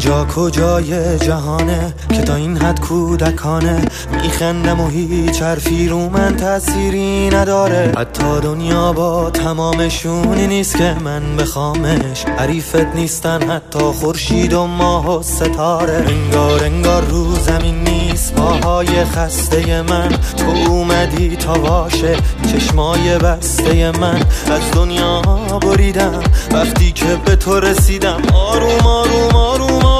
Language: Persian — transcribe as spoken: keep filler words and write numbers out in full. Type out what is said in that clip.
کجا کجای جهانه که تا این حد کودکانه میخندم و هیچ حرفی رو من تأثیری نداره. حتی دنیا با تمامشونی نیست که من بخوامش، حریفت نیستن حتی خورشید و ماه و ستاره. انگار انگار رو زمین نیست پاهای خسته من، تو اومدی تا واشه چشمای بسته من. از دنیا بریدم وقتی که به تو رسیدم، آروم آروم آروم آروم